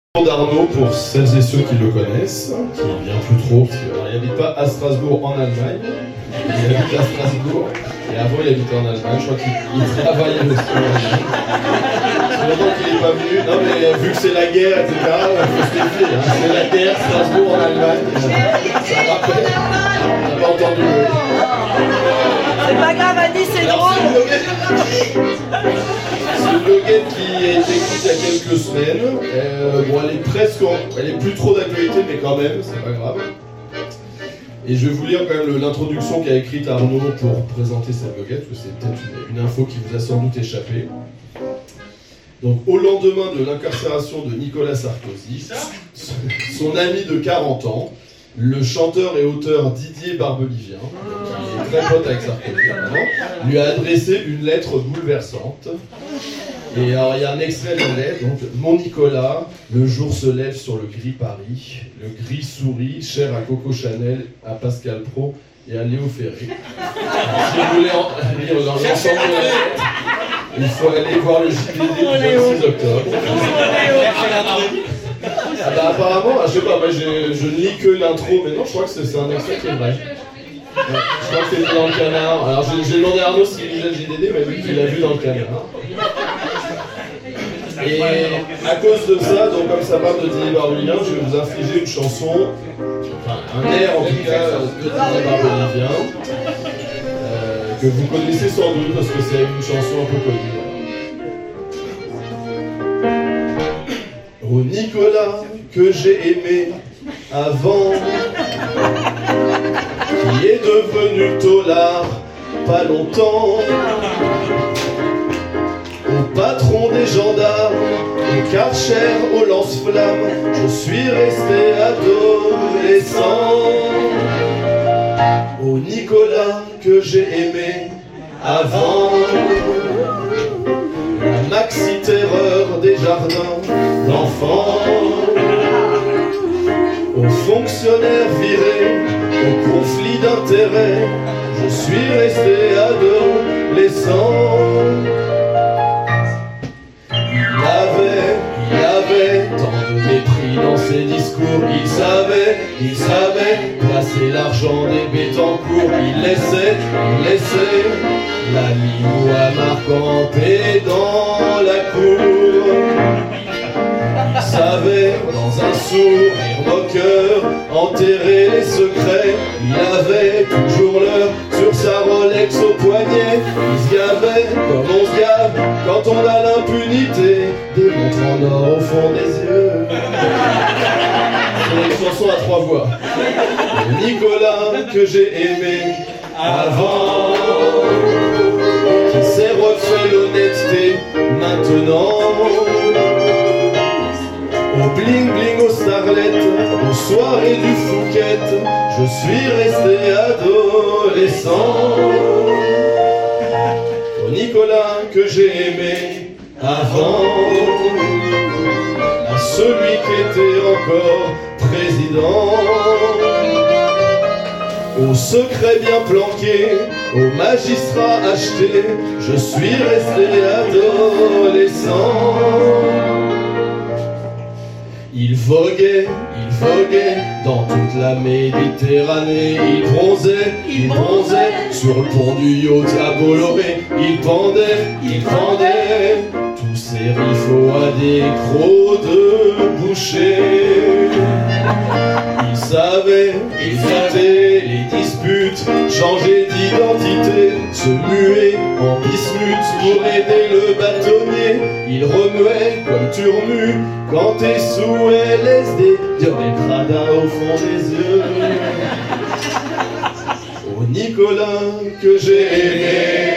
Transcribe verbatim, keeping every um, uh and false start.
d'Arnaud, pour celles et ceux qui le connaissent, qui ne vient plus trop, parce qu'il n'habite pas à Strasbourg en Allemagne, il habite à Strasbourg, et avant il habitait en Allemagne, je crois qu'il travaillait aussi en Allemagne. C'est longtemps qu'il n'est pas venu, non mais vu que c'est la guerre, et cetera, il faut se méfier, hein. C'est la guerre, Strasbourg en Allemagne, ça rappelle, on n'a pas entendu. C'est pas grave, Annie, c'est drôle. C'est une bloguette qui a été écrite il y a quelques semaines. Euh, bon, elle est presque, en... elle est plus trop d'actualité, mais quand même, c'est pas grave. Et je vais vous lire quand même l'introduction qu'a écrite Arnaud pour présenter cette bloguette, parce que c'est peut-être une, une info qui vous a sans doute échappé. Donc, au lendemain de l'incarcération de Nicolas Sarkozy, son ami de quarante ans, le chanteur et auteur Didier Barbelivien, qui est très pote avec Sarkozy, lui a adressé une lettre bouleversante. Et alors il y a un extrait de la lettre, donc « Mon Nicolas, le jour se lève sur le gris Paris, le gris sourit, cher à Coco Chanel, à Pascal Praud et à Léo Ferré. » Si vous voulez en lire dans l'ensemble de la lettre, il faut aller voir le J D D du vingt-six octobre. Ah bah apparemment, je sais pas, moi je, je ne lis que l'intro, mais non, je crois que c'est un extrait qui est vrai. Ouais, je crois que c'était dans le canard. Alors j'ai demandé à Arnaud s'il lisait le J D D, mais lui il l'a vu dans le canard. Et à cause de ça, donc comme ça parle de Didier Barbelivien, je vais vous infliger une chanson, enfin un air en tout cas de Didier Barbelivien, euh, que vous connaissez sans doute parce que c'est une chanson un peu connue. Oh Nicolas, que j'ai aimé avant, qui est devenu tolard pas longtemps, au patron des gendarmes, au Karcher, au lance-flammes, je suis resté adolescent. Oh Nicolas, que j'ai aimé avant, la maxi-terreur des jardins d'enfants, aux fonctionnaires virés, au conflit d'intérêts, je suis resté adolescent. Il avait, il avait tant de mépris dans ses discours, il savait, il savait placer l'argent des Bettencourt, il laissait, il laissait la ligne à Marc campé dans la cour. Il savait, dans un sourire moqueur, enterrer les secrets. Il avait toujours l'heure sur sa Rolex au poignet. Il se gavait comme on se gave quand on a l'impunité, des montres en or au fond des yeux. C'est une chanson à trois voix. Le Nicolas que j'ai aimé avant, qui s'est refait l'honnêteté maintenant. Au bling bling, aux starlettes, aux soirées du Fouquet, je suis resté adolescent. Au Nicolas que j'ai aimé avant, à celui qui était encore président, au secret bien planqué, au magistrat acheté, je suis resté adolescent. Il voguait, il voguait dans toute la Méditerranée. Il bronzait, il bronzait sur le pont du yacht à Bolloré. Il pendait, il pendait tous ses rifles à des crocs de boucher. Il savait, il savait les disputes, changer d'identité, se muer en bismuth pour aider le bâtonnier. Il remuait comme tu remues quand t'es sous L S D, Dior et Prada au fond des yeux. Oh Nicolas que j'ai aimé